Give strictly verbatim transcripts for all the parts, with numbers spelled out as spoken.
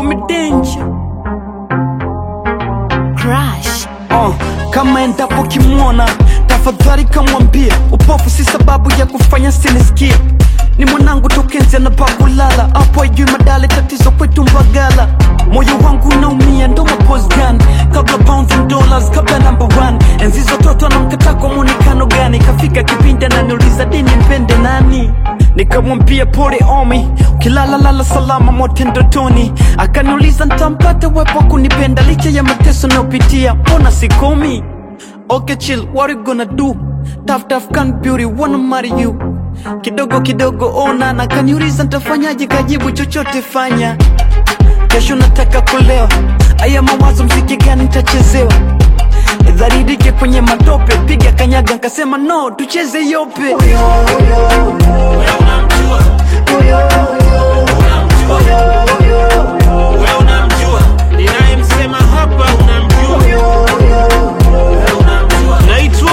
me danger Crush. uh, kama endapo kimwona tafadhali kamwambie upofu si sababu ya kufanya sinisikie. Ni mwanangu tokenzi anababu lala, hapo ajui madale tatizo kwetu Mbagala. Moyo wangu unaumia ndo mapose gun, kabla pounds and dollars, kabla number one. Enzizo toto anamkata kwa muonekano gani, kafika kipindi ananiuliza dini mpende nani. Nikamwambia pole omi, ukilala lala salama mote ndotoni. Akaniuliza nitampata wepo kunipenda licha ya mateso nayopitia, mbona sikomi. Okay chill, what you gonna do? Tough tough can't beauty, wanna marry you. Kidogo kidogo ona na kaniuliza nitafanyaje, kajibu chochote fanya. Kesho nataka kulewa, aya mawazo mziki gani nitachezewa. Dharidike kwenye matope, piga kanyaga nkasema no, tucheze yope. Uyo, uyo, uyo. Wewe unamjua. Uyo, uyo, uyo. Uyo, uyo, uyo. Wewe unamjua. Ninayemsema hapa unamjua. Uyo, uyo, uyo. Wewe unamjua. Naitwa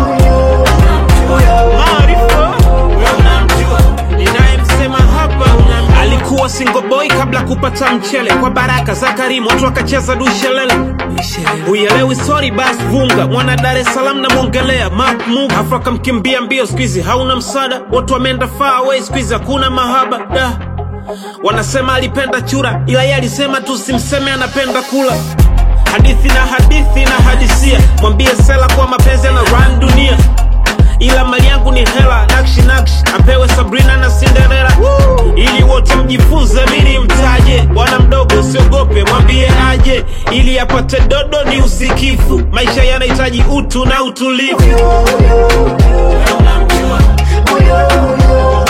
single boy kabla kupata mchele, kwa baraka za Karimu watu wakacheza dushelele. Uyelewi sorry bas vunga, mwana Dar es Salaam na mongelea Mark move Afrika mkimbia mbio, squeezy hauna msada, watu wameenda far away, squeezy hakuna mahaba da. Wanasema alipenda chura, ila yeye alisema tusimseme anapenda kula. Hadithi na hadithi na hadisia, mwambie sela kwa mapenzi na run dunia. Ila mali yangu ni hela, nakshi nakshi, apewe Sabrina na Cinderella. Woo! Ili wote mjifunze mini mtaje, bwana mdogo siogope mwambie aje. Ili apate dodo ni usikifu, maisha yanahitaji utu na utulivu. Uyo, uyo, uyo. Uyo, uyo, uyo.